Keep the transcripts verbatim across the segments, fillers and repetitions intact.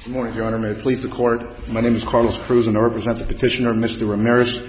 Good morning, Your Honor. May it please the Court. My name is Carlos Cruz, and I represent the petitioner, Mister Ramirez.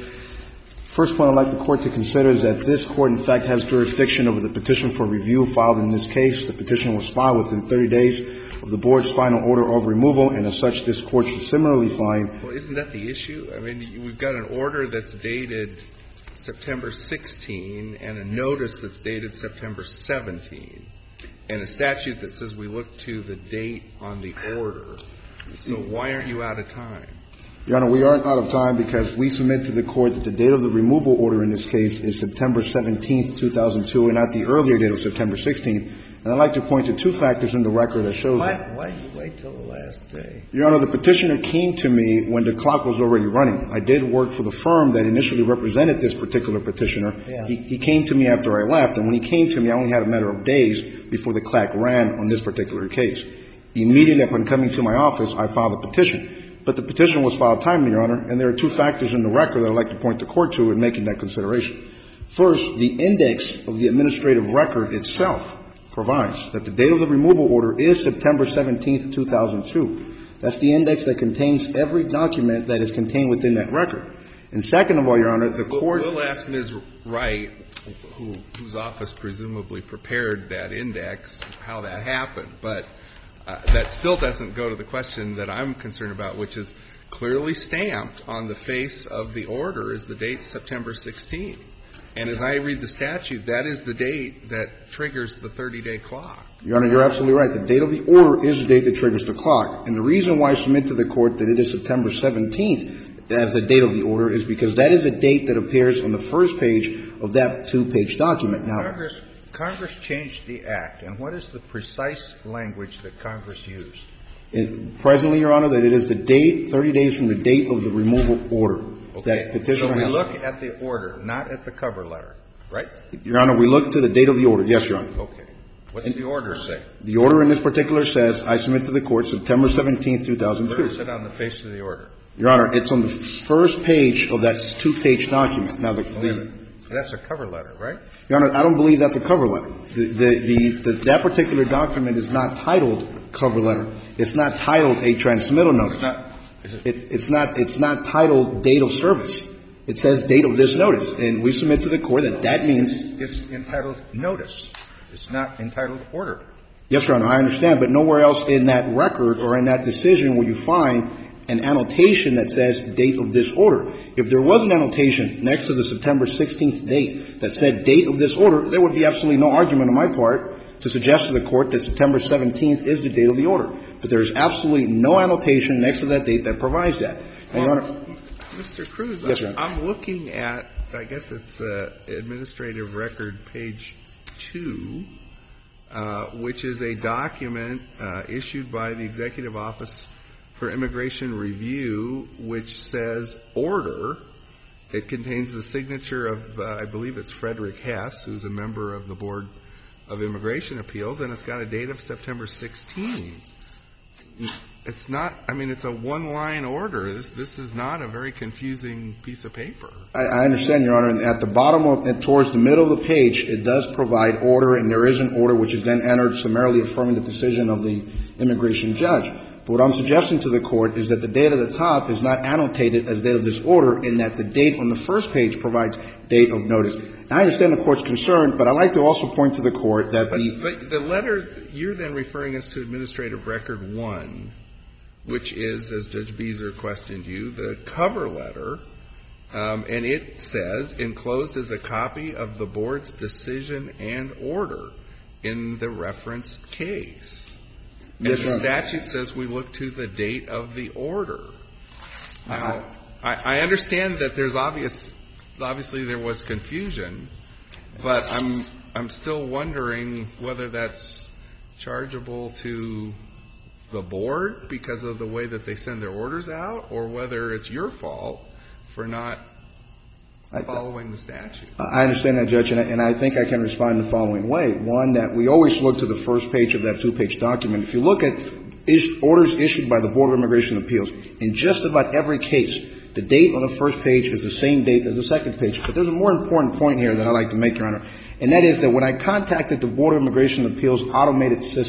First point I'd like the Court to consider is that this Court, in fact, has jurisdiction over the petition for review filed in this case. The petition was filed within thirty days of the Board's final order of removal, and as such, this Court should similarly find. Well, isn't that the issue? I mean, we've got an order that's dated September sixteenth and a notice that's dated September seventeenth, and a statute that says we look to the date on the order. So why aren't you out of time? Your Honor, we aren't out of time because we submit to the Court that the date of the removal order in this case is September seventeenth, two thousand two, and not the earlier date of September sixteenth. And I'd like to point to two factors in the record that shows why, that. Why did you wait till the last day? Your Honor, the petitioner came to me when the clock was already running. I did work for the firm that initially represented this particular petitioner. Yeah. He, he came to me after I left, and when he came to me, I only had a matter of days before the clock ran on this particular case. Immediately upon coming to my office, I filed a petition. But the petition was filed timely, Your Honor, and there are two factors in the record that I'd like to point the Court to in making that consideration. First, the index of the administrative record itself provides that the date of the removal order is September seventeenth, two thousand two. That's the index that contains every document that is contained within that record. And second of all, Your Honor, the Court — We'll ask Miz Wright, who, whose office presumably prepared that index, how that happened. But uh, that still doesn't go to the question that I'm concerned about, which is clearly stamped on the face of the order is the date September sixteenth. And as I read the statute, that is the date that triggers the thirty-day clock. Your Honor, you're absolutely right. The date of the order is the date that triggers the clock. And the reason why I submit to the Court that it is September seventeenth as the date of the order is because that is the date that appears on the first page of that two-page document. Now, Congress, Congress changed the Act, and what is the precise language that Congress used? It, presently, Your Honor, that it is the date, thirty days from the date of the removal order. Okay. That petitioner so we has. look at the order, not at the cover letter, right? Your Honor, we look to the date of the order. Yes, Your Honor. Okay. What's and the order say? The order in this particular says, I submit to the Court September seventeenth, two thousand two. Where is it on the face of the order? Your Honor, it's on the first page of that two-page document. Now, the, the that's a cover letter, right? Your Honor, I don't believe that's a cover letter. The, the, the, the, that particular document is not titled cover letter. It's not titled a transmittal notice. It's not. Is it? It's, it's not. It's not titled date of service. It says date of this notice, and we submit to the Court that that means it's entitled notice. It's not entitled order. Yes, Your Honor, I understand, but nowhere else in that record or in that decision will you find an annotation that says date of this order. If there was an annotation next to the September sixteenth date that said date of this order, there would be absolutely no argument on my part to suggest to the Court that September seventeenth is the date of the order. But there is absolutely no annotation next to that date that provides that. And, Your Honor, Mister Cruz, yes, Your Honor. I'm looking at, I guess it's uh, administrative record page two, uh, which is a document uh, issued by the Executive Office for Immigration Review, which says order. It contains the signature of, uh, I believe it's Frederick Hess, who's a member of the Board of Immigration Appeals, and it's got a date of September sixteenth. It's not, I mean, it's a one-line order. This, this is not a very confusing piece of paper. I, I understand, Your Honor. And at the bottom of, and towards the middle of the page, it does provide order, and there is an order which is then entered summarily affirming the decision of the immigration judge. But what I'm suggesting to the Court is that the date at the top is not annotated as date of this order, in that the date on the first page provides date of notice. I understand the Court's concern, but I'd like to also point to the Court that but, the — But the letter, you're then referring us to Administrative Record one, which is, as Judge Beezer questioned you, the cover letter, um, and it says, enclosed is a copy of the Board's decision and order in the referenced case. And yes, the statute says we look to the date of the order. Now, I, I understand that there's obvious, obviously there was confusion, but I'm, I'm still wondering whether that's chargeable to the Board because of the way that they send their orders out, or whether it's your fault for not following the statute. I understand that, Judge, and I, and I think I can respond in the following way. One, that we always look to the first page of that two-page document. If you look at is, orders issued by the Board of Immigration Appeals, in just about every case, the date on the first page is the same date as the second page. But there's a more important point here that I'd like to make, Your Honor, and that is that when I contacted the Board of Immigration Appeals automated system,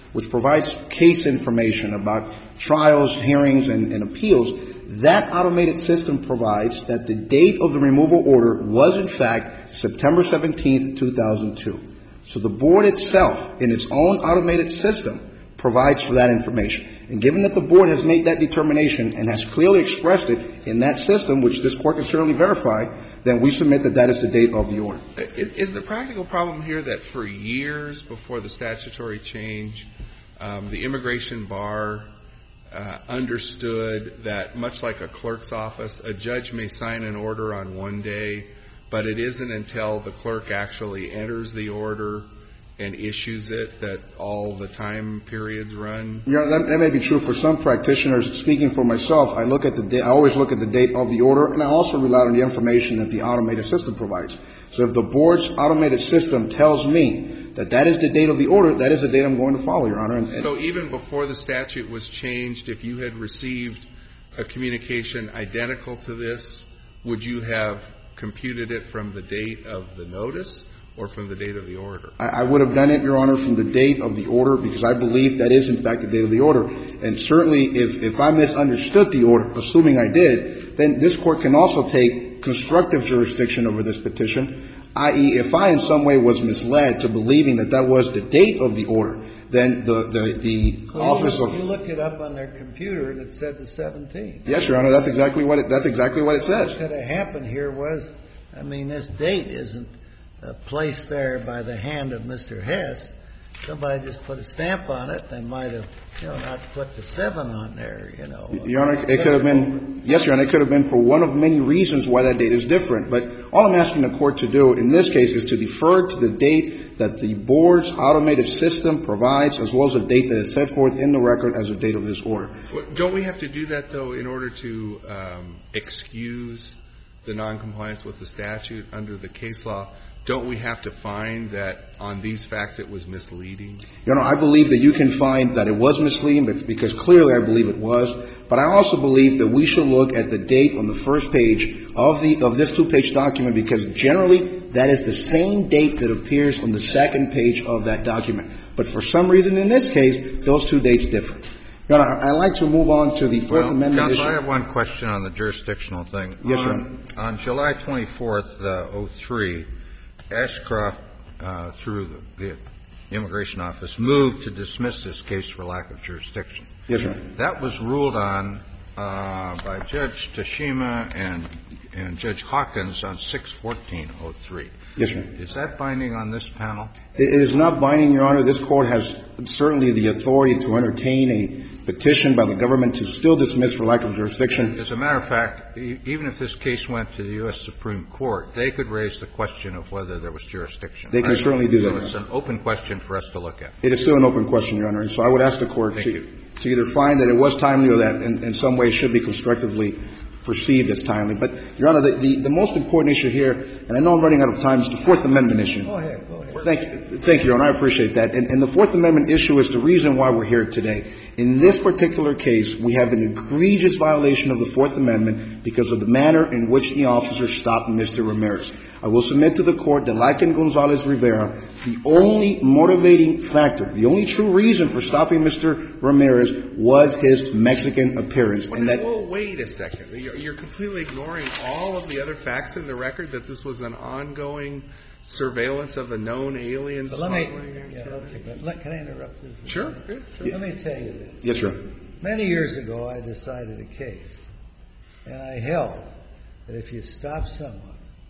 which provides case information about trials, hearings, and, and appeals, that automated system provides that the date of the removal order was, in fact, September seventeenth, two thousand two. So the board itself, in its own automated system, provides for that information. And given that the board has made that determination and has clearly expressed it in that system, which this court can certainly verify, then we submit that that is the date of the order. Is, is the practical problem here that for years before the statutory change, um, the immigration bar uh, understood that, much like a clerk's office, a judge may sign an order on one day, but it isn't until the clerk actually enters the order and issues it that all the time periods run? Yeah, that, that may be true for some practitioners. Speaking for myself, I look at the da- I always look at the date of the order, and I also rely on the information that the automated system provides. So if the board's automated system tells me that that is the date of the order, that is the date I'm going to follow, Your Honor. And, and so even before the statute was changed, if you had received a communication identical to this, would you have computed it from the date of the notice or from the date of the order? I, I would have done it, Your Honor, from the date of the order, because I believe that is, in fact, the date of the order. And certainly, if, if I misunderstood the order, assuming I did, then this court can also take constructive jurisdiction over this petition, that is, if I in some way was misled to believing that that was the date of the order, then the the, the well, office you, of you looked it up on their computer and it said the seventeenth. Yes, Your Honor, that's exactly what it, that's exactly what it says. What could have happened here was, I mean, this date isn't Uh, placed there by the hand of Mister Hess. Somebody just put a stamp on it. They might have, you know, not put the seven on there, you know. Your Honor, it could have been, yes, Your Honor, it could have been for one of many reasons why that date is different. But all I'm asking the court to do in this case is to defer to the date that the board's automated system provides, as well as the date that is set forth in the record as the date of this order. Don't we have to do that, though, in order to um, excuse the noncompliance with the statute under the case law? Don't we have to find that on these facts it was misleading? Your Honor, I believe that you can find that it was misleading because clearly I believe it was. But I also believe that we should look at the date on the first page of the of this two-page document, because generally that is the same date that appears on the second page of that document. But for some reason in this case, those two dates differ. Your Honor, I'd like to move on to the Fourth well, Amendment Counsel, issue. I have one question on the jurisdictional thing. Yes, Your on, Honor. On July twenty-fourth, uh, oh three, Ashcroft, uh, through the, the immigration office, moved to dismiss this case for lack of jurisdiction. Yes, Your Honor. That was ruled on uh, by Judge Tashima and and Judge Hawkins on six fourteen oh three. Yes, Your Honor. Is that binding on this panel? It is not binding, Your Honor. This Court has certainly the authority to entertain a petition by the government to still dismiss for lack of jurisdiction. As a matter of fact, e- even if this case went to the U S Supreme Court, they could raise the question of whether there was jurisdiction. They can right? certainly do that, So Your it's Honor. an open question for us to look at. It is still an open question, Your Honor. And so I would ask the Court Thank to, you. to either find that it was timely or that in, in some way should be constructively perceived as timely. But, Your Honor, the, the, the most important issue here, and I know I'm running out of time, is the Fourth Amendment issue. Go ahead, go ahead. Thank you, thank you, Your Honor. I appreciate that. And, and the Fourth Amendment issue is the reason why we're here today. In this particular case, we have an egregious violation of the Fourth Amendment because of the manner in which the officer stopped Mister Ramirez. I will submit to the Court that, like in Gonzalez-Rivera, the only motivating factor, the only true reason for stopping Mister Ramirez was his Mexican appearance. And that, well, wait a second. You're, you're completely ignoring all of the other facts in the record, that this was an ongoing surveillance of a known alien. But let me, yeah, okay, but let, can I interrupt this? Sure, yeah, sure. Let me tell you this. yes, sir. Many years ago, I decided a case, and I held that if you stop someone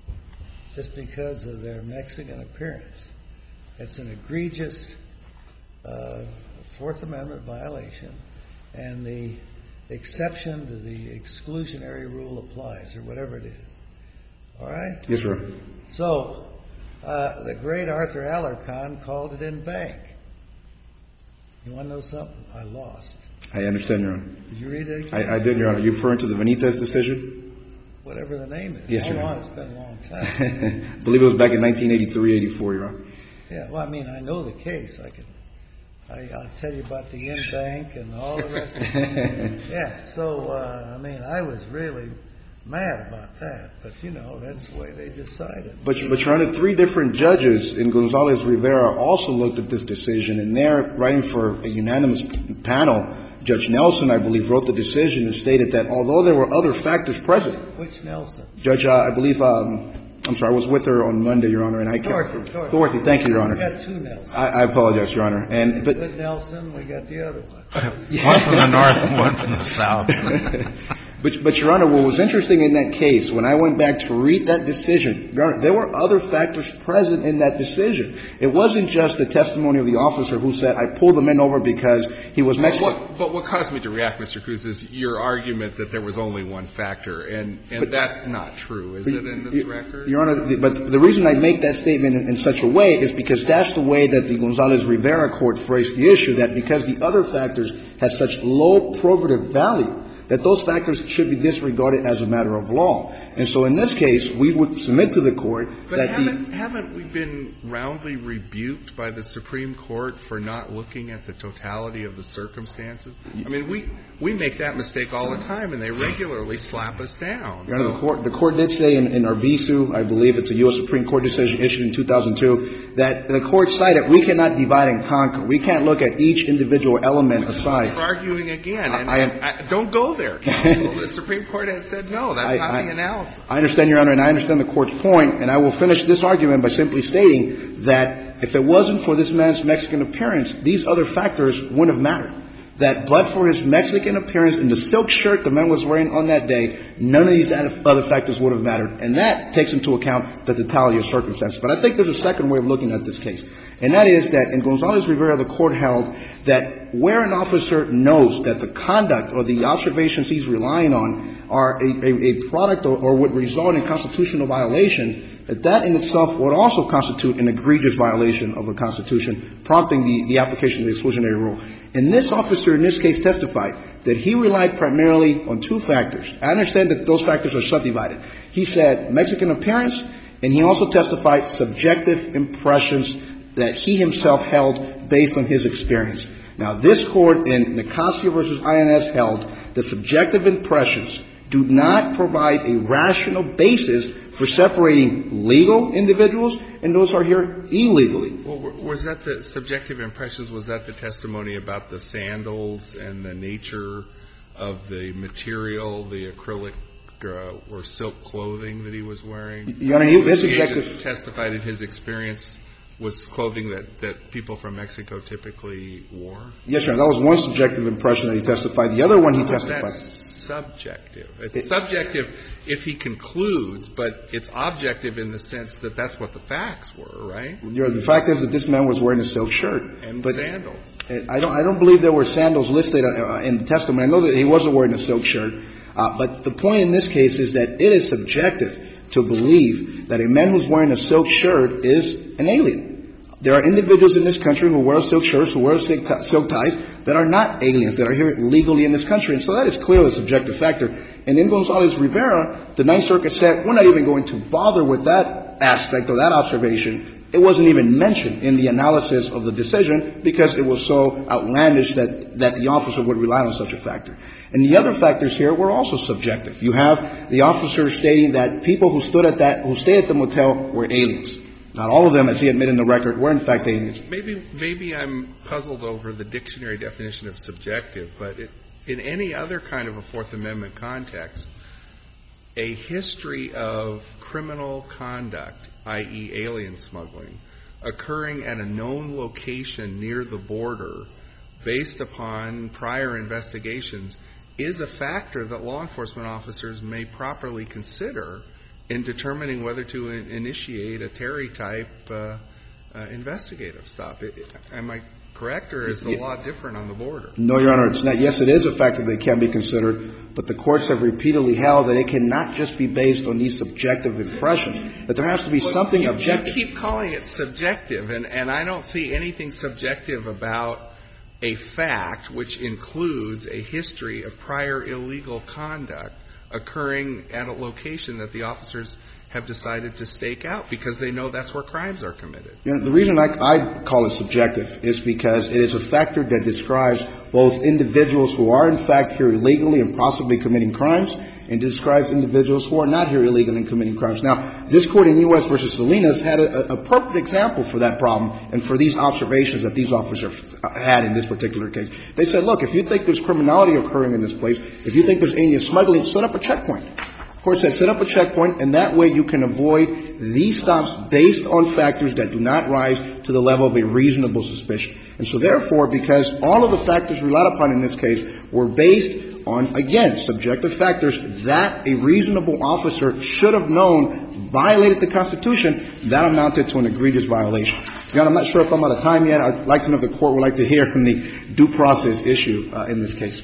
just because of their Mexican appearance, it's an egregious uh, Fourth Amendment violation, and the exception to the exclusionary rule applies, or whatever it is. All right? Yes, sir. So, uh, the great Arthur Alarcon called it in bank. You want to know something? I lost. I understand, Your Honor. Did you read it? I, I did, Your Honor. You referring to the Benitez decision? Whatever the name is. Yes, Hold Your on, Honor. it's been a long time. I believe it was back in nineteen eighty-three, eighty-four, Your Honor. Yeah, well, I mean, I know the case. I can, I, I'll tell you about the in-bank and all the rest of it. Yeah, so, uh, I mean, I was really mad about that. But, you know, that's the way they decided. But, but Your Honor, three different judges in Gonzalez-Rivera also looked at this decision, and they're writing for a unanimous panel. Judge Nelson, I believe, wrote the decision and stated that although there were other factors present. Which Nelson? Judge, uh, I believe, um, I'm sorry, I was with her on Monday, Your Honor, and I Dorothy, can't. Dorothy. Dorothy, thank you, Your Honor. We got two Nelsons. I, I apologize, Your Honor. And but with Nelson, we got the other one. One from the north and one from the south. But, but, Your Honor, what was interesting in that case, when I went back to read that decision, Your Honor, there were other factors present in that decision. It wasn't just the testimony of the officer who said, I pulled the man over because he was Mexican. But what, but what caused me to react, Mister Cruz, is your argument that there was only one factor, and, and but, that's not true, is it, in this you, record? Your Honor, the, but the reason I make that statement in, in such a way is because that's the way that the Gonzalez-Rivera court phrased the issue, that because the other factors had such low probative value, that those factors should be disregarded as a matter of law. And so in this case, we would submit to the court but that haven't, the... haven't we been roundly rebuked by the Supreme Court for not looking at the totality of the circumstances? I mean, we, we make that mistake all the time, and they regularly slap us down. Your Honor, the court, the court did say in, in Arbizu, I believe it's a U S Supreme Court decision issued in two thousand two, that the court cited we cannot divide and conquer. We can't look at each individual element aside. We're arguing again. And I, I, I, don't go there, counsel. The Supreme Court has said no. That's I, not I, the analysis. I understand, Your Honor, and I understand the court's point, and I will finish this argument by simply stating that if it wasn't for this man's Mexican appearance, these other factors wouldn't have mattered. That but for his Mexican appearance and the silk shirt the man was wearing on that day, none of these other factors would have mattered. And that takes into account the totality of circumstances. But I think there's a second way of looking at this case. And that is that in Gonzalez-Rivera, the court held that where an officer knows that the conduct or the observations he's relying on are a, a, a product or, or would result in constitutional violation, that that in itself would also constitute an egregious violation of the Constitution, prompting the, the application of the exclusionary rule. And this officer in this case testified that he relied primarily on two factors. I understand that those factors are subdivided. He said Mexican appearance, and he also testified subjective impressions that he himself held based on his experience. Now, this court in Nicasio versus I N S held that subjective impressions do not provide a rational basis for separating legal individuals and those who are here illegally. Well, was that the subjective impressions, was that the testimony about the sandals and the nature of the material, the acrylic uh, or silk clothing that he was wearing? Your Honor, he, his the subjective... agent testified that his experience was clothing that, that people from Mexico typically wore? Yes, Your Honor. That was one subjective impression that he testified. The other one he testified... That's subjective. It's it, subjective if he concludes, but it's objective in the sense that that's what the facts were, right? Your, the fact is that this man was wearing a silk shirt. And but sandals. I don't, I don't believe there were sandals listed uh, in the testimony. I know that he wasn't wearing a silk shirt. Uh, but the point in this case is that it is subjective to believe that a man who's wearing a silk shirt is an alien. There are individuals in this country who wear silk shirts, who wear silk, silk ties, that are not aliens, that are here legally in this country. And so that is clearly a subjective factor. And in Gonzalez-Rivera, the Ninth Circuit said, we're not even going to bother with that aspect or that observation. It wasn't even mentioned in the analysis of the decision because it was so outlandish that, that the officer would rely on such a factor. And the other factors here were also subjective. You have the officer stating that people who stood at that, who stayed at the motel were aliens. Not all of them, as he admitted in the record, were in fact aliens. Maybe, maybe I'm puzzled over the dictionary definition of subjective, but it, in any other kind of a Fourth Amendment context, a history of criminal conduct, that is alien smuggling, occurring at a known location near the border based upon prior investigations is a factor that law enforcement officers may properly consider in determining whether to in- initiate a Terry-type uh, uh, investigative stop. It, am I correct, or is the law different on the border? No, Your Honor, it's not. Yes, it is a factor that can be considered, but the courts have repeatedly held that it cannot just be based on these subjective impressions, that there has to be well, something you, objective. You keep calling it subjective, and, and I don't see anything subjective about a fact which includes a history of prior illegal conduct occurring at a location that the officers have decided to stake out because they know that's where crimes are committed. You know, the reason I, I call it subjective is because it is a factor that describes both individuals who are in fact here illegally and possibly committing crimes, and describes individuals who are not here illegally and committing crimes. Now, this court in U S versus Salinas had a, a perfect example for that problem and for these observations that these officers had in this particular case. They said, look, if you think there's criminality occurring in this place, if you think there's any smuggling, set up a checkpoint. Of course, they set up a checkpoint, and that way you can avoid these stops based on factors that do not rise to the level of a reasonable suspicion. And so therefore, because all of the factors relied upon in this case were based on, again, subjective factors that a reasonable officer should have known violated the Constitution, that amounted to an egregious violation. Your Honor, I'm not sure if I'm out of time yet. I'd like to know if the Court would like to hear from the due process issue uh, in this case.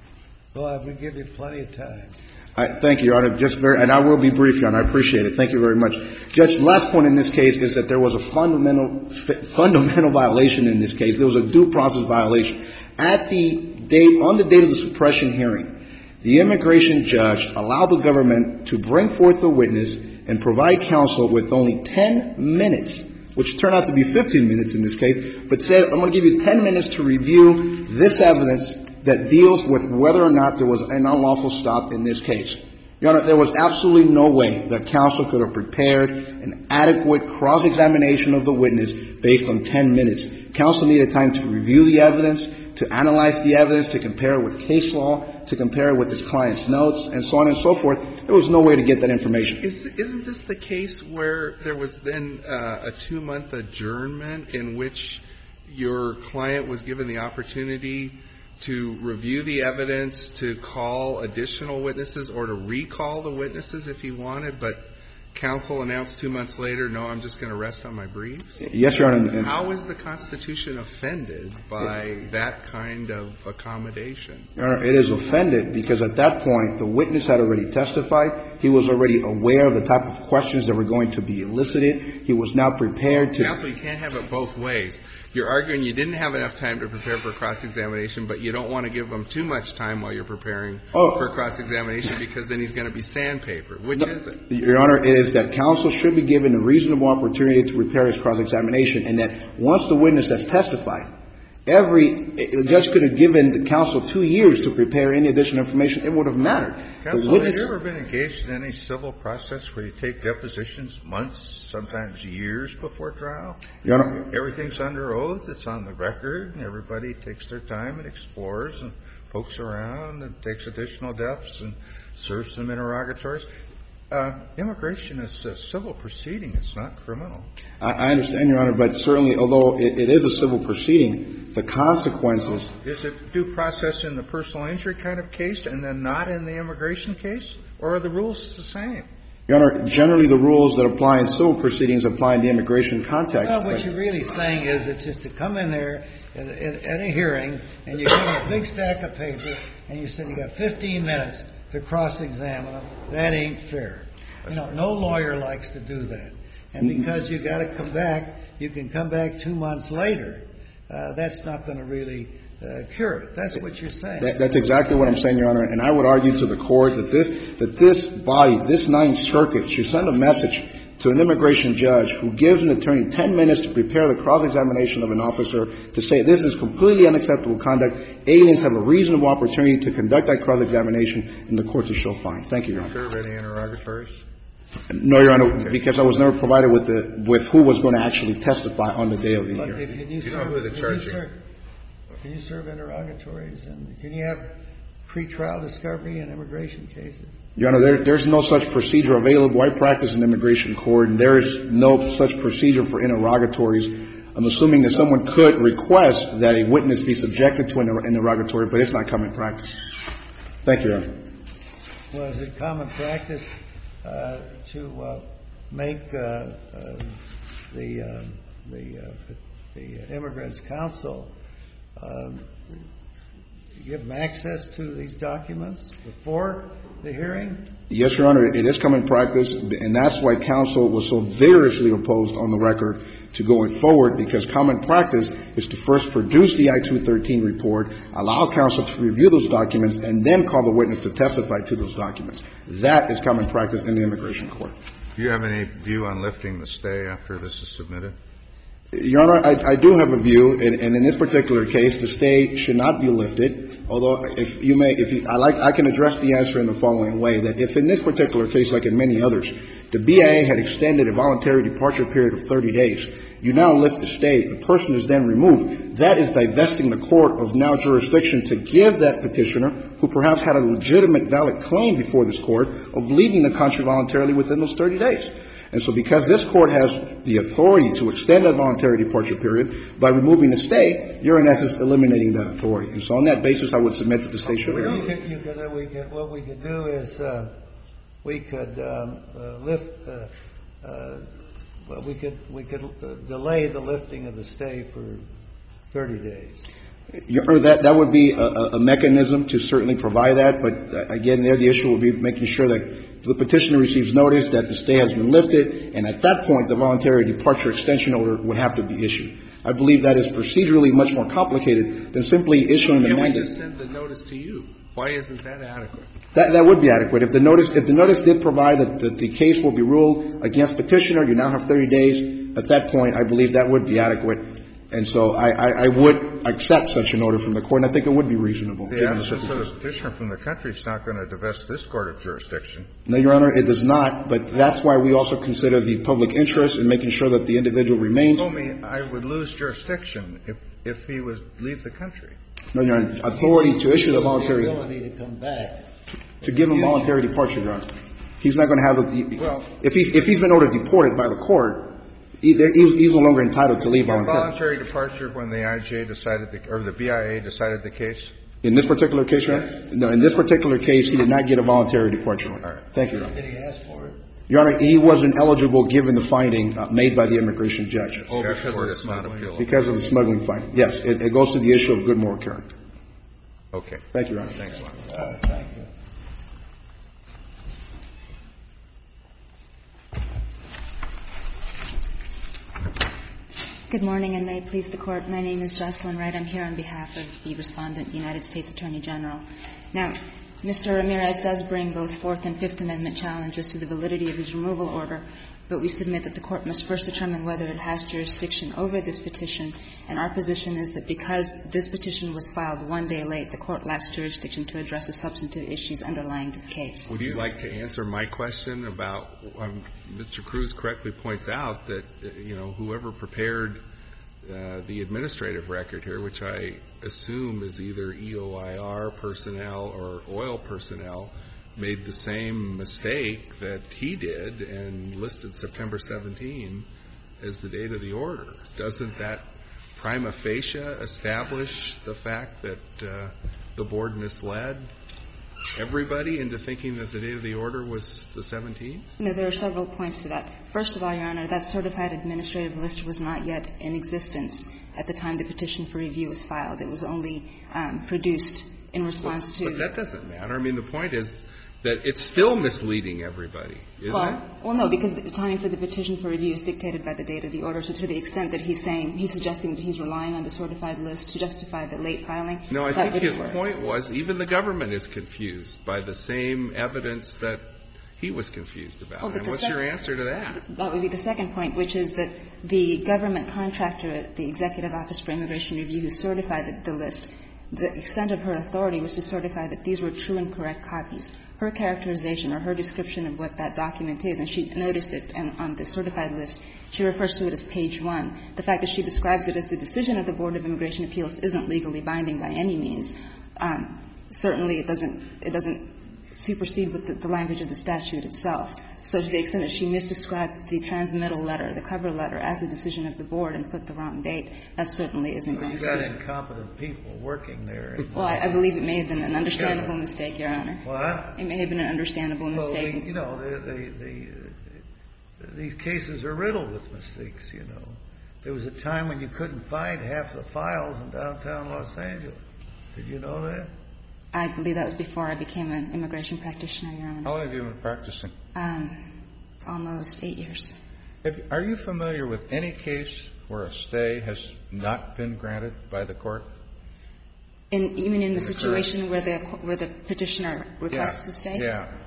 Well, we give you plenty of time. I, thank you, Your Honor. Just very, and I will be brief, Your Honor. I appreciate it. Thank you very much. Judge, the last point in this case is that there was a fundamental, f- fundamental violation in this case. There was a due process violation. At the date, on the date of the suppression hearing, the immigration judge allowed the government to bring forth a witness and provide counsel with only ten minutes, which turned out to be fifteen minutes in this case, but said, I'm going to give you ten minutes to review this evidence that deals with whether or not there was an unlawful stop in this case. Your Honor, there was absolutely no way that counsel could have prepared an adequate cross-examination of the witness based on ten minutes. Counsel needed time to review the evidence, to analyze the evidence, to compare it with case law, to compare it with his client's notes, and so on and so forth. There was no way to get that information. Is, isn't this the case where there was then uh, a two-month adjournment in which your client was given the opportunity to review the evidence, to call additional witnesses, or to recall the witnesses if he wanted, but counsel announced two months later, no, I'm just going to rest on my briefs? Yes, Your Honor. And how is the Constitution offended by that kind of accommodation? Your Honor, it is offended because at that point, the witness had already testified. He was already aware of the type of questions that were going to be elicited. He was now prepared to... Counsel, you can't have it both ways. You're arguing you didn't have enough time to prepare for cross-examination, but you don't want to give him too much time while you're preparing oh. for cross-examination because then he's going to be sandpapered. Which no, is it? Your Honor, it is that counsel should be given a reasonable opportunity to prepare his cross-examination, and that once the witness has testified, every the judge could have given the counsel two years to prepare any additional information. It would have mattered. Counsel, witness, have you ever been engaged in any civil process where you take depositions months, sometimes years before trial? Your Honor, everything's under oath. It's on the record, and everybody takes their time and explores and pokes around and takes additional depths and serves some interrogatories. Uh, immigration is a civil proceeding. It's not criminal. I, I understand, Your Honor, but certainly, although it, it is a civil proceeding, the consequences... Is it due process in the personal injury kind of case and then not in the immigration case? Or are the rules the same? Your Honor, generally the rules that apply in civil proceedings apply in the immigration context. Well, what you're really saying is it's just to come in there at, at, at a hearing and you give them a big stack of paper and you said you got fifteen minutes to cross-examine them. That ain't fair. You know, no lawyer likes to do that. And because you got to come back, you can come back two months later. Uh, that's not going to really uh, cure it. That's what you're saying. That, that's exactly what I'm saying, Your Honor. And I would argue to the court that this that this body, this Ninth Circuit, should send a message to an immigration judge who gives an attorney ten minutes to prepare the cross-examination of an officer to say this is completely unacceptable conduct. Aliens have a reasonable opportunity to conduct that cross-examination, and the court to show fine. Thank you, Your Honor. Serve any interrogatories? No, Your Honor, because I was never provided with the with who was going to actually testify on the day of the but hearing. Can you, you serve, know who the can, you serve, can you serve interrogatories? And can you have pretrial discovery in immigration cases? Your Honor, there, there's no such procedure available. I practice in immigration court, and there is no such procedure for interrogatories. I'm assuming that someone could request that a witness be subjected to an interrogatory, but it's not common practice. Thank you, Your Honor. Well, is it common practice uh, to uh, make uh, uh, the uh, the uh, the immigrants' counsel um, give them access to these documents before the hearing? Yes, Your Honor, it is common practice, and that's why counsel was so vigorously opposed on the record to going forward, because common practice is to first produce the I two thirteen report, allow counsel to review those documents, and then call the witness to testify to those documents. That is common practice in the immigration court. Do you have any view on lifting the stay after this is submitted? Your Honor, I, I do have a view, and, and in this particular case, the stay should not be lifted. Although, if you may, if you, I like, I can address the answer in the following way: that if in this particular case, like in many others, the B I A had extended a voluntary departure period of thirty days, you now lift the stay, the person is then removed. That is divesting the court of now jurisdiction to give that petitioner, who perhaps had a legitimate, valid claim before this court, of leaving the country voluntarily within those thirty days. And so because this court has the authority to extend that voluntary departure period, by removing the stay, you're in essence eliminating that authority. And so on that basis, I would submit that the stay should be removed. You could, you could, uh, we could, what we could do is uh, we could um, uh, lift, uh, uh, well, we could, we could uh, delay the lifting of the stay for thirty days. Your Honor, that, that would be a, a mechanism to certainly provide that. But uh, again, there the issue would be making sure that the petitioner receives notice that the stay has been lifted, and at that point, the voluntary departure extension order would have to be issued. I believe that is procedurally much more complicated than simply issuing the mandate. Can't we just send the notice to you? Why isn't that adequate? That, that would be adequate. If the notice, if the notice did provide that, that the case will be ruled against petitioner, you now have thirty days. At that point, I believe that would be adequate. And so I, I, I would accept such an order from the court, and I think it would be reasonable. The absence of a petitioner from the country is not going to divest this court of jurisdiction. No, Your Honor, it does not. But that's why we also consider the public interest in making sure that the individual remains. You told me I would lose jurisdiction if, if he would leave the country. No, Your Honor, authority to issue the voluntary. The ability to come back. To give him voluntary departure, Your Honor. He's not going to have a. Well, if he's if he's been ordered deported by the court, he, he's no longer entitled to leave voluntarily. Voluntary departure when the I J decided the, or the B I A decided the case. In this particular case, Your Honor? No, in this particular case, he did not get a voluntary departure order. All right. Thank you, Your Honor. Did he ask for it? Your Honor, he wasn't eligible given the finding uh, made by the immigration judge. Oh, because of the it's not smuggling. appealable. Because of the smuggling finding. Yes, it, it goes to the issue of good moral character. Okay. Thank you, Your Honor. Thanks a lot. Uh, thank you. Good morning, and may it please the Court. My name is Jocelyn Wright. I'm here on behalf of the Respondent, United States Attorney General. Now, Mister Ramirez does bring both Fourth and Fifth Amendment challenges to the validity of his removal order, but we submit that the Court must first determine whether it has jurisdiction over this petition, and our position is that because this petition was filed one day late, the Court lacks jurisdiction to address the substantive issues underlying this case. Would you like to answer my question about, um, Mister Cruz correctly points out that, uh, you know, whoever prepared uh, the administrative record here, which I assume is either E O I R personnel or oil personnel, made the same mistake that he did and listed September seventeenth as the date of the order. Doesn't that prima facie establish the fact that uh, the board misled everybody into thinking that the date of the order was the seventeenth? No, there are several points to that. First of all, Your Honor, that certified administrative list was not yet in existence at the time the petition for review was filed. It was only um, produced in response to. But that doesn't matter. I mean, the point is that it's still misleading everybody, isn't well, it? Well, no, because the timing for the petition for review is dictated by the date of the order. So to the extent that he's saying, he's suggesting that he's relying on the certified list to justify the late filing. No, I that think his work. point was even the government is confused by the same evidence that he was confused about. Oh, and what's sec- your answer to that? That would be the second point, which is that the government contractor at the Executive Office for Immigration Review who certified the, the list, the extent of her authority was to certify that these were true and correct copies. Her characterization or her description of what that document is, and she noticed it on, on the certified list, she refers to it as page one. The fact that she describes it as the decision of the Board of Immigration Appeals isn't legally binding by any means. Um, certainly it doesn't, it doesn't supersede with the, the language of the statute itself. So to the extent that she misdescribed the transmittal letter, the cover letter, as the decision of the board and put the wrong date, that certainly isn't well, going to be. You've be. got incompetent people working there. Well, I, I believe it may have been an understandable mistake, Your Honor. What? It may have been an understandable well, mistake. The, you know, the, the, the, uh, these cases are riddled with mistakes, you know. There was a time when you couldn't find half the files in downtown Los Angeles. Did you know that? I believe that was before I became an immigration practitioner, Your Honor. How long have you been practicing? Um, almost eight years. Have, are you familiar with any case where a stay has not been granted by the court? In, you mean in the In the situation where the where the petitioner requests yeah. a stay? Yeah.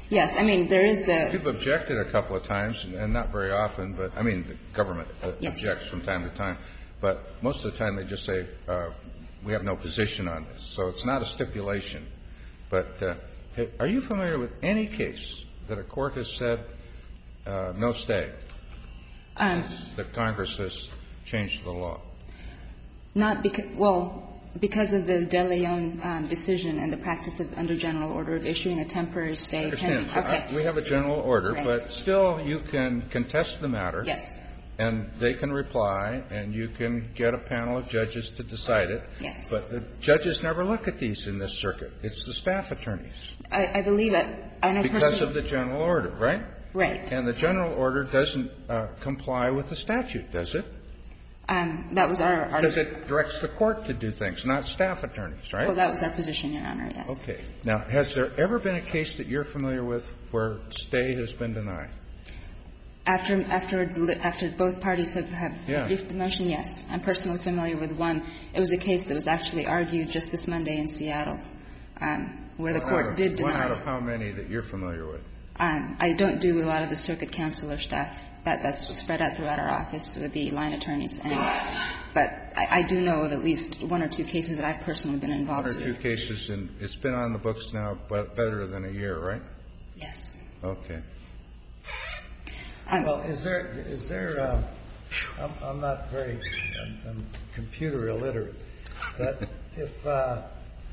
Yes. I mean, there is the... You've objected a couple of times, and not very often, but, I mean, the government yes. objects from time to time. But most of the time they just say, uh, we have no position on this. So it's not a stipulation. But uh, are you familiar with any case that a court has said uh, no stay um, since that Congress has changed the law? Not because, well, because of the De Leon um, decision and the practice of under general order of issuing a temporary stay. I understand. So okay. I, we have a general order, right. but still you can contest the matter. Yes. And they can reply, and you can get a panel of judges to decide it. Yes. But the judges never look at these in this circuit. It's the staff attorneys. I, I believe that. I know because of the general order, right? Right. And the general order doesn't uh, comply with the statute, does it? Um, that was our, our... Because it directs the court to do things, not staff attorneys, right? Well, that was our position, Your Honor, yes. Okay. Now, has there ever been a case that you're familiar with where stay has been denied? After after after both parties have, have yeah. briefed the motion, yes. I'm personally familiar with one. It was a case that was actually argued just this Monday in Seattle, um, where the one court of, did deny. One out of how many that you're familiar with? Um, I don't do a lot of the circuit counselor stuff. That, that's spread out throughout our office with the line attorneys. And, but I, I do know of at least one or two cases that I've personally been involved in. One or two with. cases, and it's been on the books now but better than a year, right? Yes. Okay. Um, well, is there, is there, um, I'm, I'm not very, I'm, I'm computer illiterate, but if, uh,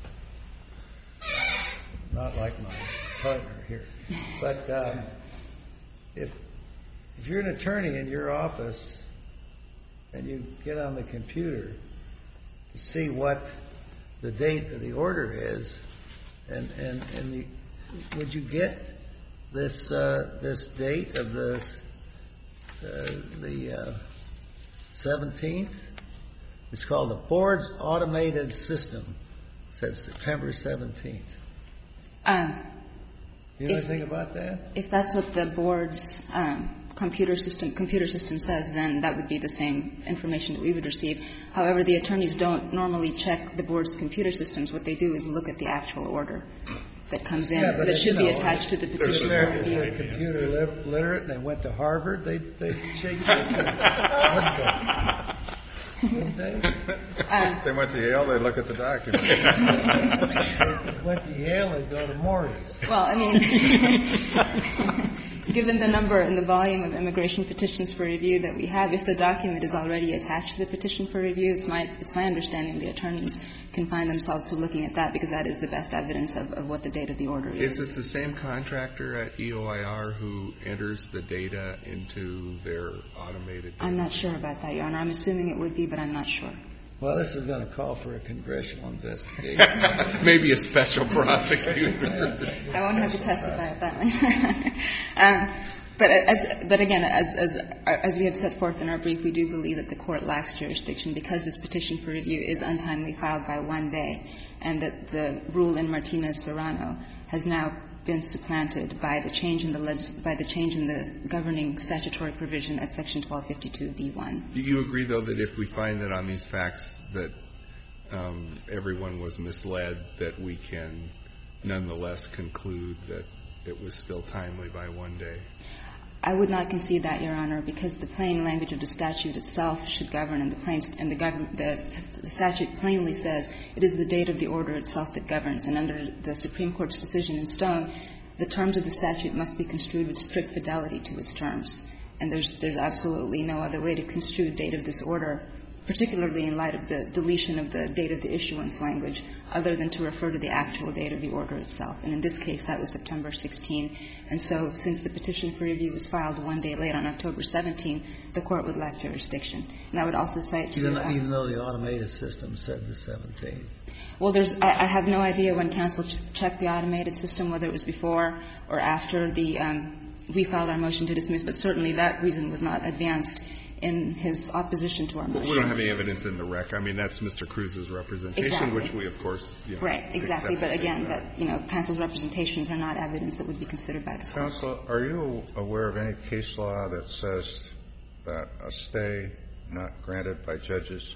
not like my partner here, but um, if, if you're an attorney in your office and you get on the computer to see what the date of the order is, and, and, and the, would you get this, uh, this date of the, Uh, the uh, seventeenth. It's called the Board's Automated System. It says September seventeenth. Um, you know if, anything about that? If that's what the board's um, computer system computer system says, then that would be the same information that we would receive. However, the attorneys don't normally check the board's computer systems. What they do is look at the actual order that comes in. Yeah, but that should you know, be attached to the petition. If they're computer literate and they went to Harvard, they they check it. Wouldn't they? Um, if they went to Yale, they'd look at the document. If they went to Yale, they'd go to Morris. Well, I mean, given the number and the volume of immigration petitions for review that we have, if the document is already attached to the petition for review, it's my it's my understanding the attorneys confine themselves to looking at that because that is the best evidence of, of what the date of the order is. Is it the same contractor at E O I R who enters the data into their automated data? I'm not sure about that, Your Honor. I'm assuming it would be, but I'm not sure. Well, this is going to call for a congressional investigation. Maybe a special prosecutor. I won't have to testify at that one. um, but as, but again, as, as, as we have set forth in our brief, we do believe that the court lacks jurisdiction because this petition for review is untimely filed by one day, and that the rule in Martinez-Serrano has now been supplanted by the change in the legis- by the change in the governing statutory provision at Section twelve fifty-two B one. Do you agree, though, that if we find that on these facts that um, everyone was misled, that we can nonetheless conclude that it was still timely by one day? I would not concede that, Your Honor, because the plain language of the statute itself should govern, and the plain and the, govern, the, the statute plainly says it is the date of the order itself that governs. And under the Supreme Court's decision in Stone, the terms of the statute must be construed with strict fidelity to its terms. And there's there's absolutely no other way to construe date of this order, particularly in light of the deletion of the date of the issuance language, other than to refer to the actual date of the order itself. And in this case, that was September sixteenth. And so since the petition for review was filed one day late on October seventeenth, the court would lack jurisdiction. And I would also cite to Even, uh, even though the automated system said the seventeenth. Well, there's I, I have no idea when counsel ch- checked the automated system, whether it was before or after the um, we filed our motion to dismiss, but certainly that reason was not advanced in his opposition to our motion. We don't have any evidence in the record. I mean, that's Mister Cruz's representation, exactly. which we, of course, you know, right, exactly. But again, that. that, you know, counsel's representations are not evidence that would be considered by this court. Counsel, are you aware of any case law that says that a stay not granted by judges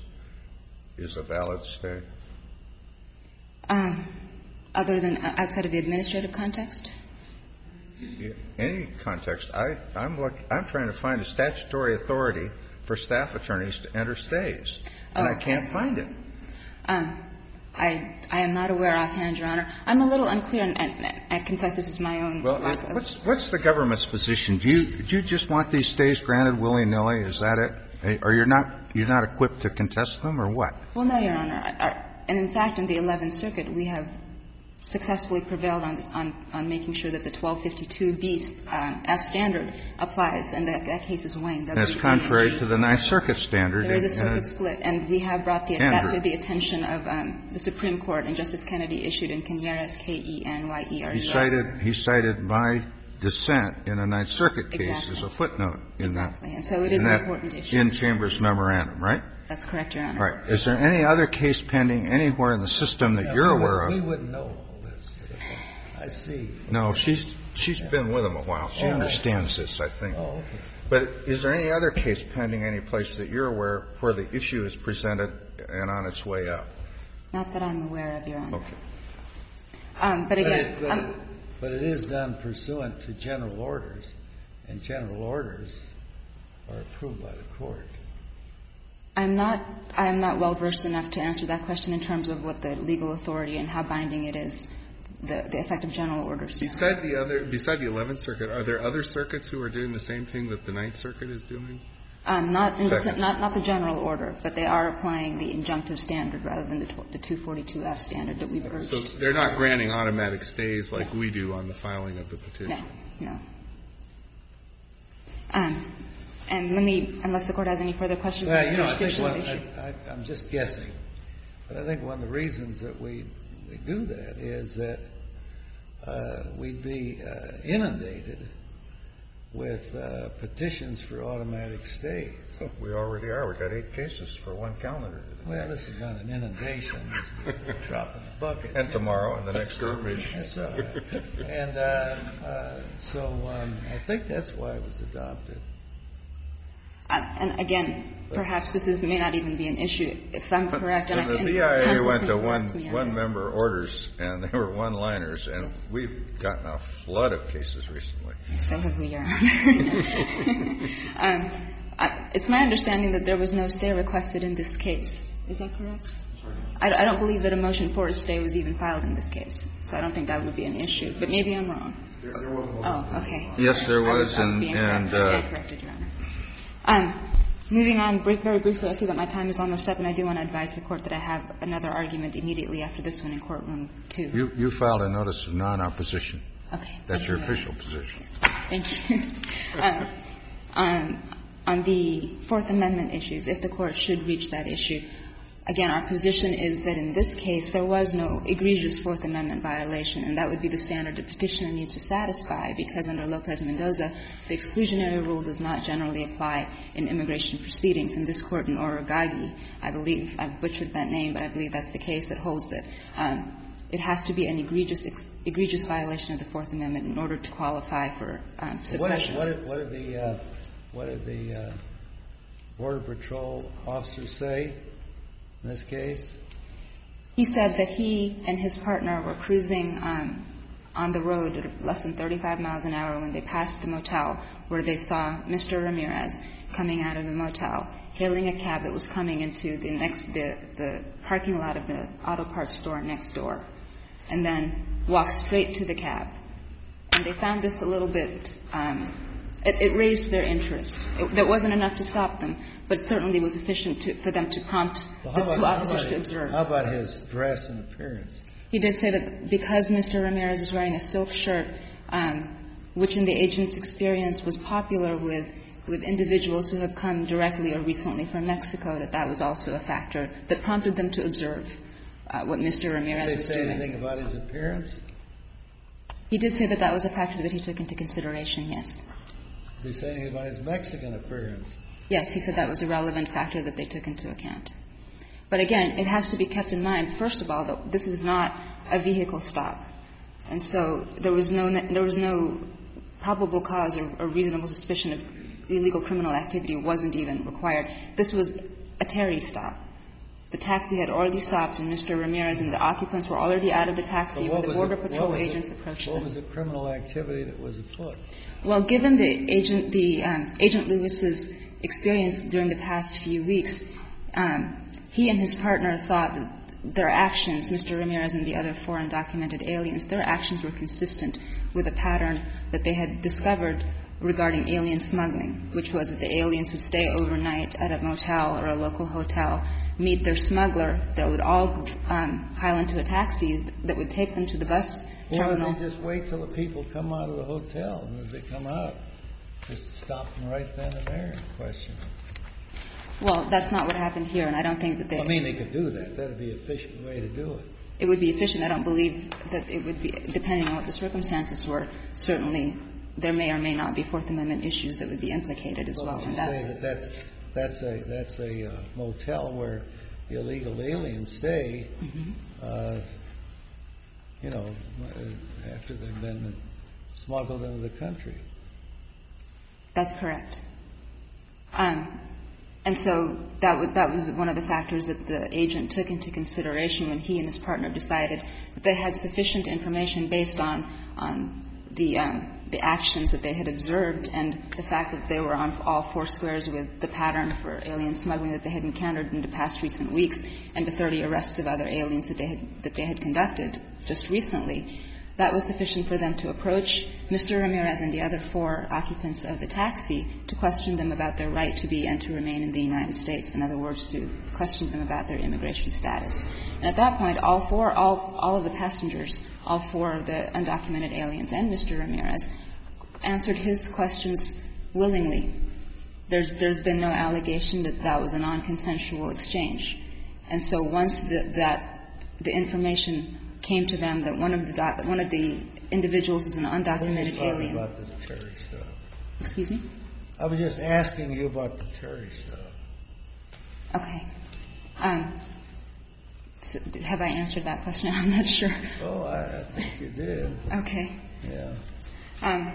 is a valid stay? Um, other than uh, outside of the administrative context? any context, I, I'm look, I'm trying to find a statutory authority for staff attorneys to enter stays, and Oh, I can't I find it. Um, I I am not aware offhand, Your Honor. I'm a little unclear, and, and I confess this is my own. Well, lack of- what's what's the government's position? Do you do you just want these stays granted willy nilly? Is that it? Or you're not you're not equipped to contest them, or what? Well, no, Your Honor. I, I, and in fact, in the eleventh Circuit, we have successfully prevailed on this, on, on making sure that the twelve fifty-two B um, F standard applies, and that, that case is Wayne. That's contrary to the Ninth Circuit standard. There is a in- circuit in split, and we have brought the, Andrew. that to the attention of um, the Supreme Court, and Justice Kennedy issued in Kenyeres, K E N Y E R E S. He cited he cited my dissent in a Ninth Circuit case Exactly. as a footnote in Exactly. that. And so it is in an that important issue. in Chambers memorandum, right? That's correct, Your Honor. All right. Is there any other case pending anywhere in the system that Now, you're we aware would- of? We wouldn't know all this. I see. No, she's she's been with them a while. She Oh. understands this, I think. Oh, okay. But is there any other case pending any place that you're aware where the issue is presented and on its way up? Not that I'm aware of, Your Honor. Okay. Um, but But again, it, but, um, it, but it is done pursuant to general orders, and general orders are approved by the court. I'm not I am not well versed enough to answer that question in terms of what the legal authority and how binding it is, the, the effect of general orders. Beside the other, beside the eleventh Circuit, are there other circuits who are doing the same thing that the Ninth Circuit is doing? Um, not, in the, Second. not not the general order, but they are applying the injunctive standard rather than the, tw- the two forty-two F standard that we've urged. So they're not granting automatic stays like we do on the filing of the petition. No, no. Um, and let me, unless the court has any further questions on Well, the you know, I think jurisdictional one, issue. I, I, I'm just guessing, but I think one of the reasons that we, we do that is that uh, we'd be uh, inundated with uh, petitions for automatic stays. We already are. We've got eight cases for one calendar today. Well, this is not an inundation. This is a drop in the bucket. And tomorrow and the next skirmish. That's all right. And uh, uh, so um, I think that's why it was adopted. Uh, and again, perhaps this is, may not even be an issue. If I'm correct, and, I, the and B I A counsel went can to correct me one on one this. member orders, and they were one liners, and Yes. we've gotten a flood of cases recently. So have we, Your Honor. um, I, it's my understanding that there was no stay requested in this case. Is that correct? I, I don't believe that a motion for a stay was even filed in this case, so I don't think that would be an issue. But maybe I'm wrong. There, there was a motion. Oh, okay. Yes, there I was, would- I would and be incorrect. and I stand uh, corrected, Your Honor. Um, moving on brief, very briefly, I see that my time is almost up, and I do want to advise the Court that I have another argument immediately after this one in courtroom two. you you filed a notice of non-opposition. Okay. That's Thank your you. official position. Thank you. uh, um, on the Fourth Amendment issues, if the Court should reach that issue, again, our position is that in this case there was no egregious Fourth Amendment violation, and that would be the standard the petitioner needs to satisfy, because under Lopez-Mendoza, the exclusionary rule does not generally apply in immigration proceedings. And this Court in Orogagi, I believe, I've butchered that name, but I believe that's the case that holds that um, it has to be an egregious ex- egregious violation of the Fourth Amendment in order to qualify for um, suppression. What did, what did, what did the, uh, what did the uh, Border Patrol officers say in this case? He said that he and his partner were cruising um, on the road at less than thirty-five miles an hour when they passed the motel where they saw Mister Ramirez coming out of the motel, hailing a cab that was coming into the next the, the parking lot of the auto parts store next door, and then walked straight to the cab. And they found this a little bit um, it, it raised their interest. It, that wasn't enough to stop them, but it certainly was sufficient to, for them to prompt Well, the how two about, officers how about to his- observe. How about his dress and appearance? He did say that because Mister Ramirez is wearing a silk shirt, um, which in the agent's experience was popular with with individuals who have come directly or recently from Mexico, that that was also a factor that prompted them to observe uh, what Mister Ramirez Did they was say doing. anything about his appearance? He did say that that was a factor that he took into consideration, yes. Did they say anything about his Mexican appearance? Yes, he said that was a relevant factor that they took into account. But again, it has to be kept in mind, first of all, that this is not a vehicle stop. And so there was no, there was no probable cause or, or reasonable suspicion of illegal criminal activity wasn't even required. This was a Terry stop. The taxi had already stopped, and Mister Ramirez and the occupants were already out of the taxi when the Border Patrol agents approached them. What was the criminal activity that was afoot? Well, given the agent, the um, Agent Lewis's experience during the past few weeks, um, he and his partner thought that their actions, Mister Ramirez and the other four undocumented aliens, their actions were consistent with a pattern that they had discovered regarding alien smuggling, which was that the aliens would stay overnight at a motel or a local hotel, meet their smuggler that would all um, pile into a taxi that would take them to the bus terminal. Why don't they just wait till the people come out of the hotel, and as they come out, just stop them right then and there and question them? Well, that's not what happened here, and I don't think that they... I mean, they could do that. That would be an efficient way to do it. It would be efficient. I don't believe that it would be, depending on what the circumstances were, certainly there may or may not be Fourth Amendment issues that would be implicated as well. well And that's, that's, that that's that's a that's a uh, motel where illegal aliens stay. Mm-hmm. uh, you know, after they've been smuggled into the country. That's correct. Um, and so that was, that was one of the factors that the agent took into consideration when he and his partner decided that they had sufficient information based on on the um, the actions that they had observed and the fact that they were on all four squares with the pattern for alien smuggling that they had encountered in the past recent weeks and the thirty arrests of other aliens that they had that they had conducted just recently. That was sufficient for them to approach Mister Ramirez and the other four occupants of the taxi to question them about their right to be and to remain in the United States. In other words, to question them about their immigration status. And at that point, all four, all, all of the passengers, all four of the undocumented aliens and Mister Ramirez answered his questions willingly. There's, there's been no allegation that that was a non-consensual exchange. And so once the, that, the information came to them that one of the doc, one of the individuals is an undocumented alien. About this Terry stuff. Excuse me? I was just asking you about the Terry stuff. Okay. Um, so have I answered that question? I'm not sure. Oh, I, I think you did. Okay. Yeah. Um,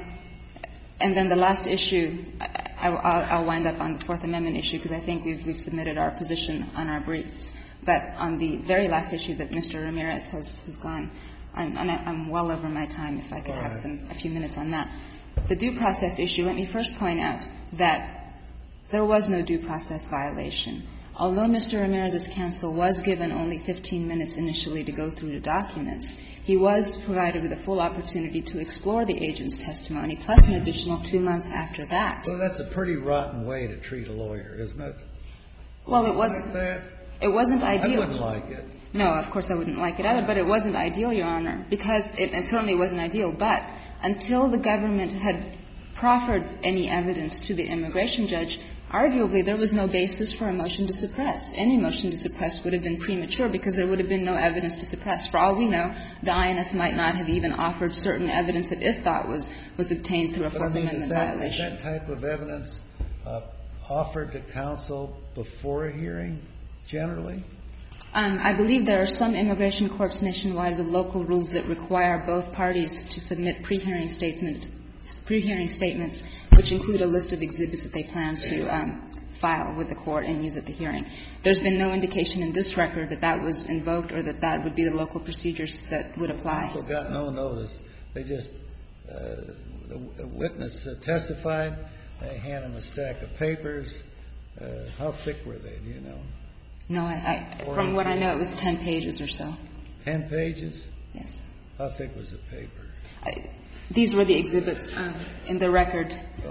and then the last issue, I, I'll, I'll wind up on the Fourth Amendment issue because I think we've, we've submitted our position on our briefs. But on the very last issue that Mister Ramirez has, has gone, I'm, I'm well over my time if I could have some, a few minutes on that. The due process issue, let me first point out that there was no due process violation. Although Mister Ramirez's counsel was given only fifteen minutes initially to go through the documents, he was provided with a full opportunity to explore the agent's testimony, plus an additional two months after that. Well, that's a pretty rotten way to treat a lawyer, isn't it? Well, it wasn't. Like that? It wasn't ideal. I wouldn't like it. No, of course I wouldn't like it either, but it wasn't ideal, Your Honor, because it, it certainly wasn't ideal. But until the government had proffered any evidence to the immigration judge, arguably there was no basis for a motion to suppress. Any motion to suppress would have been premature because there would have been no evidence to suppress. For all we know, the I N S might not have even offered certain evidence that it thought was, was obtained through a but Fourth I mean, Amendment is that, violation. Is that type of evidence uh, offered to counsel before a hearing, generally? Um, I believe there are some immigration courts nationwide with local rules that require both parties to submit pre-hearing statements, pre-hearing statements, which include a list of exhibits that they plan to um, file with the court and use at the hearing. There's been no indication in this record that that was invoked or that that would be the local procedures that would apply. Counsel got no notice. They just uh, the witness uh, testified. They hand him a stack of papers. Uh, how thick were they? Do you know? No, I, I, from what I know, it was ten pages or so. Ten pages? Yes. How thick was the paper? I, these were the exhibits um, in the record. Oh,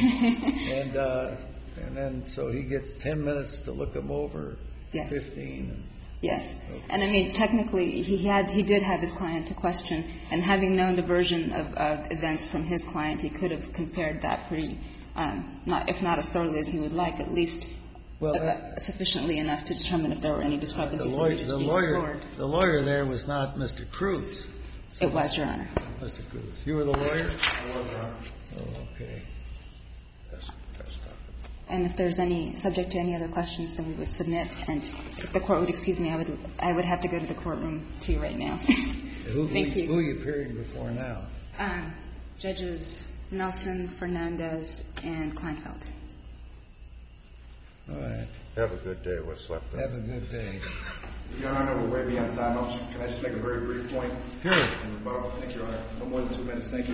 okay. and uh, and then so he gets ten minutes to look them over. Yes. Fifteen. And, yes. okay. And I mean, technically, he had he did have his client to question, and having known the version of uh, events from his client, he could have compared that pretty, um, not if not as thoroughly as he would like, at least. Well, uh, that, sufficiently enough to determine if there were any discrepancies. The lawyer, the lawyer, the lawyer there was not Mister Cruz. So it was, Your Honor. Mister Cruz. You were the lawyer? I was, Your Honor. Oh, okay. That's, that's not And if there's any subject to any other questions, then we would submit. And if the court would excuse me, I would I would have to go to the courtroom too right now. who, Thank who, you. Who are you appearing before now? Um, Judges Nelson, Fernandez, and Kleinfeld. All right. Have a good day. What's left of it. Have a good day. Your Honor, we're way beyond time. Can I just make a very brief point? Sure. Thank you, Your Honor. No more than two minutes. Thank you.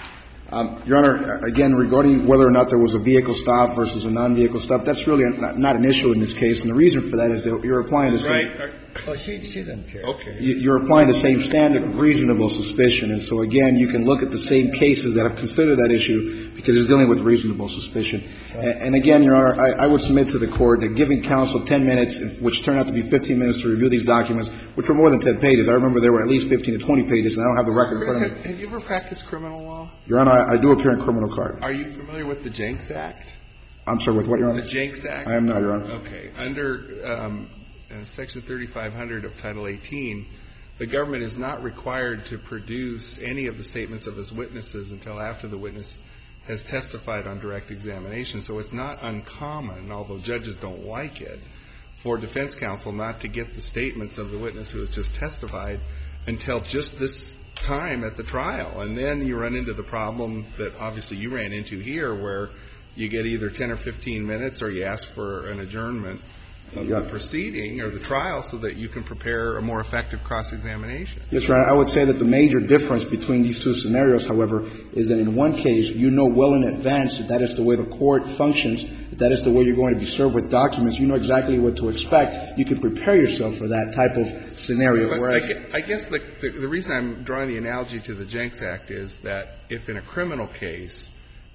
Um, Your Honor, again, regarding whether or not there was a vehicle stop versus a non-vehicle stop, that's really not, not an issue in this case. And the reason for that is that you're applying the same, Right. Oh, she, she didn't care. Okay. you- you're applying the same standard of reasonable suspicion. And so, again, you can look at the same cases that have considered that issue because it's dealing with reasonable suspicion. And, and again, Your Honor, I, I would submit to the court that giving counsel ten minutes, which turned out to be fifteen minutes to review these documents, which were more than ten pages. I remember there were at least fifteen to twenty pages, and I don't have the record in Chris, front of have, me. have you ever practiced criminal law? Your Honor, I, I do appear in criminal court. Are you familiar with the Jenks Act? I'm sorry, with what, Your The Honor? Jenks Act? I am not, Your Honor. Okay. Under um, uh, Section thirty-five hundred of Title eighteen, the government is not required to produce any of the statements of its witnesses until after the witness has testified on direct examination. So it's not uncommon, although judges don't like it, for defense counsel not to get the statements of the witness who has just testified until just this time at the trial. And then you run into the problem that obviously you ran into here, where you get either ten or fifteen minutes or you ask for an adjournment of the proceeding or the trial so that you can prepare a more effective cross-examination. Yes, Your Honor. I would say that the major difference between these two scenarios, however, is that in one case, you know well in advance that that is the way the court functions, that that is the way you're going to be served with documents. You know exactly what to expect. You can prepare yourself for that type of scenario. But Whereas, I gue- I guess the, the, the reason I'm drawing the analogy to the Jenks Act is that if in a criminal case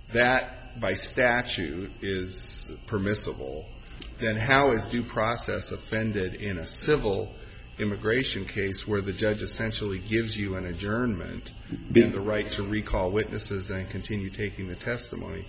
that by statute is permissible, then how is due process offended in a civil immigration case where the judge essentially gives you an adjournment and the right to recall witnesses and continue taking the testimony?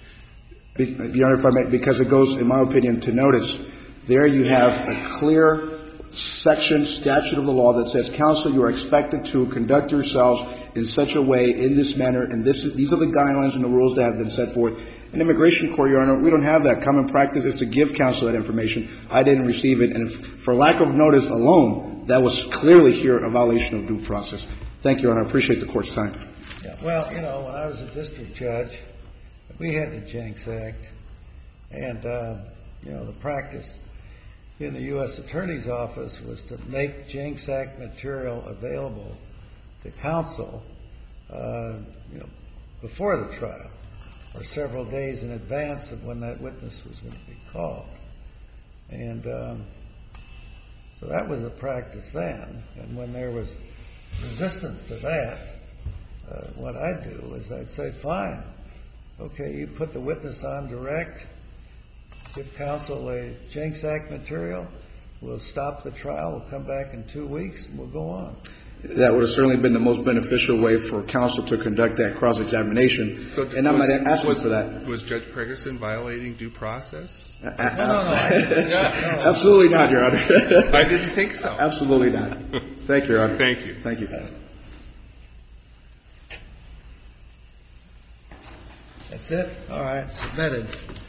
Your Honor, if I may, because it goes, in my opinion, to notice, there you have a clear section, statute of the law that says, counsel, you are expected to conduct yourselves in such a way, in this manner, and this, these are the guidelines and the rules that have been set forth. In immigration court, Your Honor, we don't have that. Common practice is to give counsel that information. I didn't receive it, and if, for lack of notice alone, that was clearly here a violation of due process. Thank you, Your Honor. I appreciate the court's time. Yeah, well, you know, when I was a district judge, we had the Jenks Act, and, uh, you know, the practice in the U S Attorney's Office was to make Jenks Act material available to counsel, uh, you know, before the trial, or several days in advance of when that witness was going to be called. And um, so that was a practice then. And when there was resistance to that, uh, what I'd do is I'd say, fine, okay, you put the witness on direct, give counsel a Jenks Act material, we'll stop the trial, we'll come back in two weeks, and we'll go on. That would have certainly been the most beneficial way for counsel to conduct that cross-examination. So and I'm not asking was, for that. Was Judge Pregerson violating due process? No, no, no. I, Absolutely not, Your Honor. I didn't think so. Absolutely not. Thank you, Your Honor. Thank you. Thank you. That's it? All right, submitted.